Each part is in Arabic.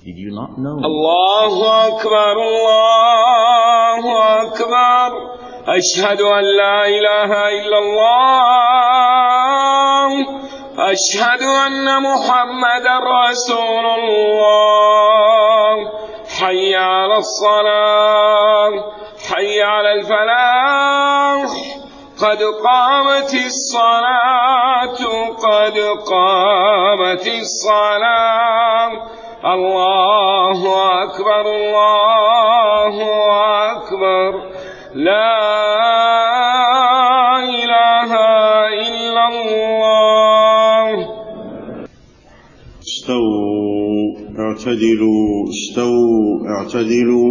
Did you not know? الله أكبر الله أكبر أشهد أن لا إله إلا الله أشهد أن محمدا رسول الله حي على الصلاة حي على الفلاح قد قامت الصلاة قد قامت الصلاة الله أكبر الله أكبر لا إله إلا الله. استووا اعتدلوا استووا اعتدلوا.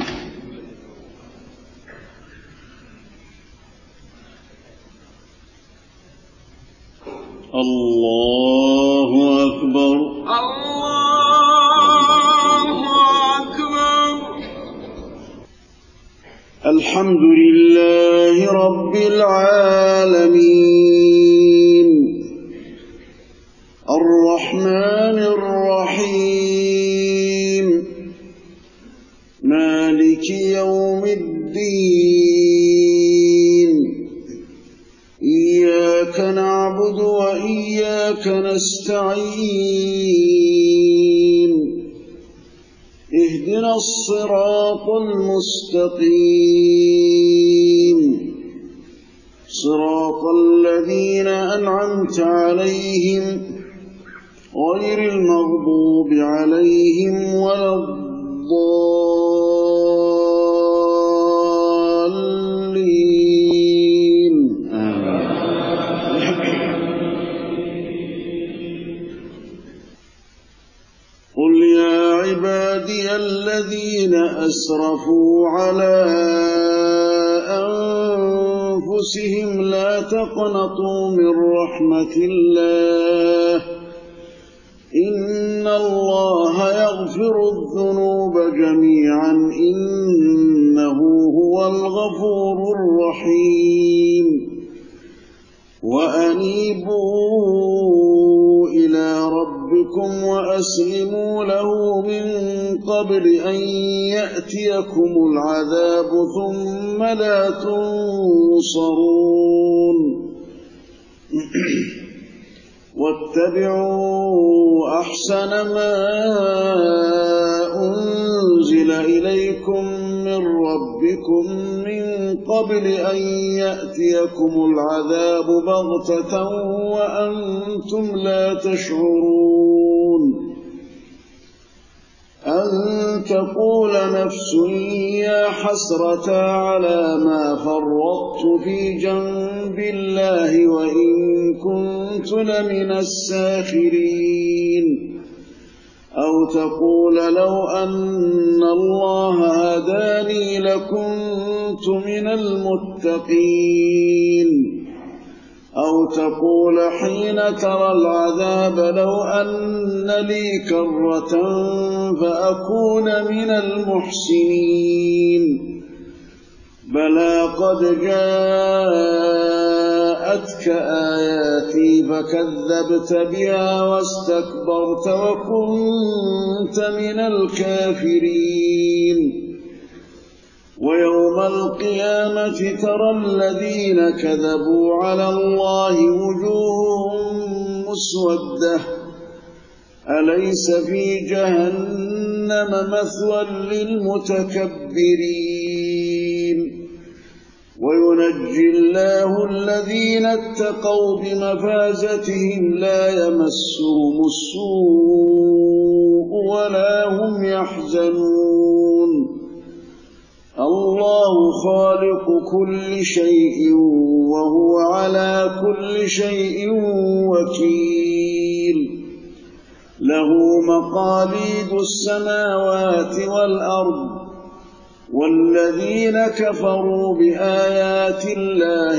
الله أكبر الله أكبر. الحمد لله رب العالمين الرحمن الرحيم مالك يوم الدين إياك نعبد وإياك نستعين اهدنا الصراط المستقيم صراط الذين أنعمت عليهم غير المغضوب عليهم ولا الضالين قل يا عبادي الذين أسرفوا على أنفسهم لا تقنطوا من رحمة الله إن الله يغفر الذنوب جميعا إنه هو الغفور الرحيم وأنيبوا إلى ربكم وأسلموا له من قبل أن يأتيكم العذاب ثم لا تنصرون واتبعوا أحسن ما أنزل إليكم من ربكم من قبل أن يأتيكم العذاب بغتة وأنتم لا تشعرون أن تقول نفس يا حسرة على ما فرطت في جنب الله وإن كنت لمن الساخرين أو تقول لو أن الله هداني لكنت من المتقين أو تقول حين ترى العذاب لو أن لي كرة فأكون من المحسنين بلى قد جاءتك آياتي فكذبت بها واستكبرت وكنت من الكافرين ويوم القيامة ترى الذين كذبوا على الله وجوههم مسودة أليس في جهنم مثوى للمتكبرين وينجي الله الذين اتقوا بمفازتهم لا يمسهم السوء ولا هم يحزنون الله خالق كل شيء وهو على كل شيء وكيل له مقاليد السماوات والأرض والذين كفروا بآيات الله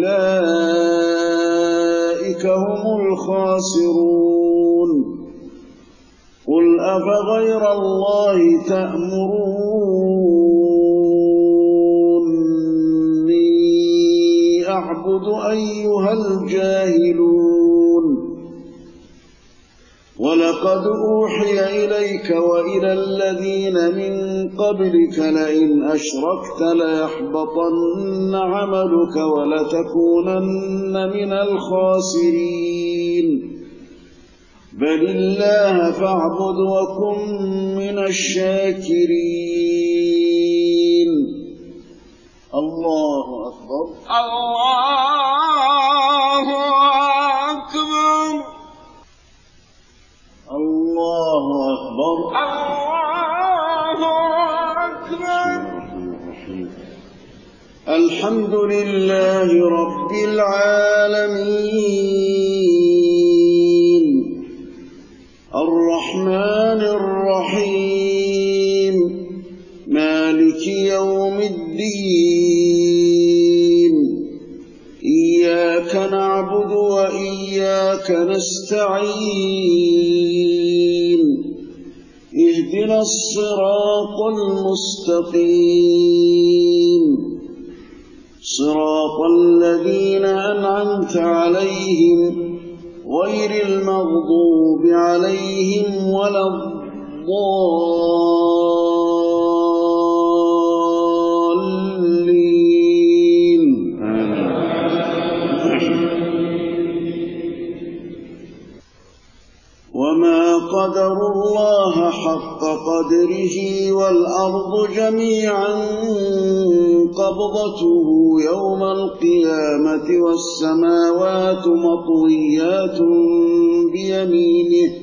أولئك هم الخاسرون قل أفغير الله تأمروني أعبد أيها الجاهلون وَلَقَدْ أُوحِيَ إِلَيْكَ وَإِلَى الَّذِينَ مِن قَبْلِكَ لَئِنْ أَشْرَكْتَ لَيَحْبَطَنَّ عَمَلُكَ وَلَتَكُونَنَّ مِنَ الْخَاسِرِينَ بَلِ اللَّهَ فَاعْبُدْ وَكُن مِّنَ الشَّاكِرِينَ الله أكبر الله أكبر الله أكبر الله أكبر. الحمد لله رب العالمين الرحمن الرحيم مالك يوم الدين إياك نعبد وإياك نستعين اهدنا الصراط المستقيم صراط الذين أنعمت عليهم غير المغضوب عليهم ولا الضالين وما قدروا الله حق قدره والأرض جميعا قبضته يوم القيامة والسماوات مطويات بيمينه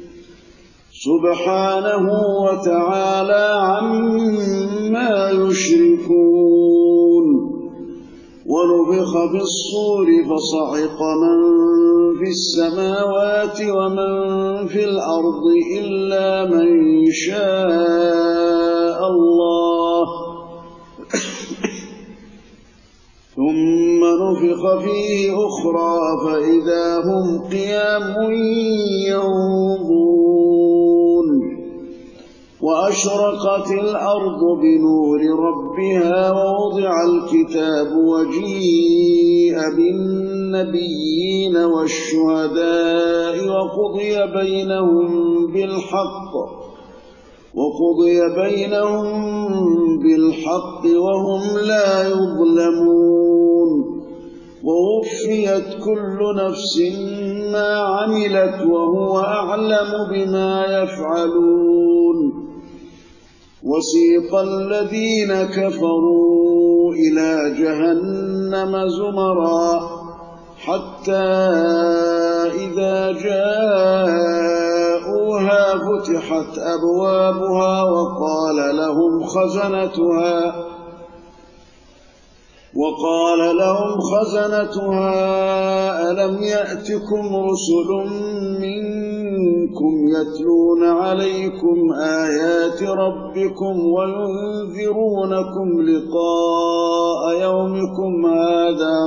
سبحانه وتعالى عما يشركون ونفخ في الصور فصعق من في السماوات ومن في الأرض إلا من شاء الله ثم نفخ فيه أخرى فإذا هم قيام ينظرون وأشرقت الأرض بنور ربها ووضع الكتاب وجيء بالنبيين والشهداء وقضي بينهم بالحق وهم لا يظلمون ووفيت كل نفس ما عملت وهو أعلم بما يفعلون وسيق الذين كفروا إلى جهنم زمرا حتى إذا جاءوها فتحت أبوابها وقال لهم خزنتها ألم يأتكم رسل منكم يتلون عليكم آيات ربكم وينذرونكم لقاء يومكم هذا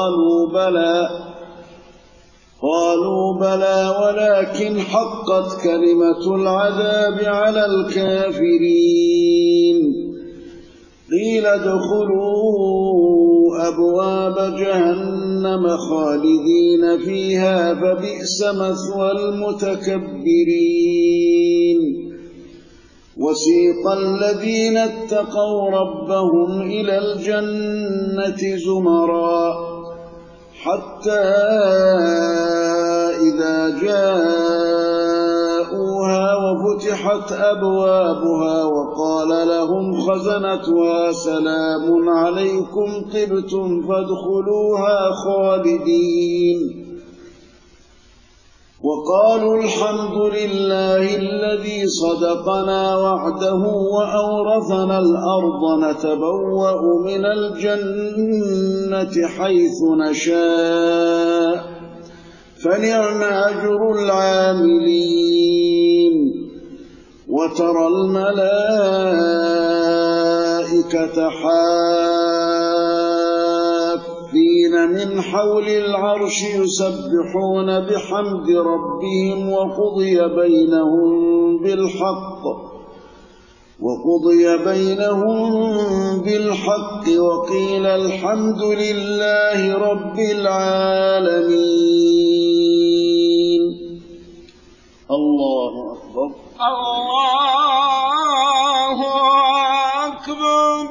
قالوا بلى ولكن حقت كلمة العذاب على الكافرين قيل ادخلوا أبواب جهنم خالدين فيها فبئس مثوى المتكبرين وسيق الذين اتقوا ربهم إلى الجنة زمرا حتى إذا جاءوها وفتحت أبوابها وقال لهم خزنتها سلام عليكم طبتم فادخلوها خالدين وقالوا الحمد لله الذي صدقنا وعده وأورثنا الأرض نتبوأ من الجنة حيث نشاء فنعم أجر العاملين وترى الملائكة حافين من حول العرش يسبحون بحمد ربهم وقضي بينهم بالحق وقيل الحمد لله رب العالمين الله أكبر. الله أكبر.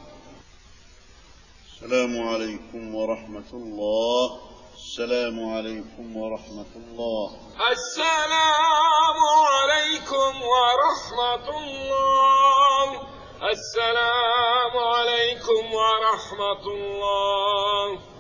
السلام عليكم ورحمة الله. السلام عليكم ورحمة الله. السلام عليكم ورحمة الله. السلام عليكم ورحمة الله.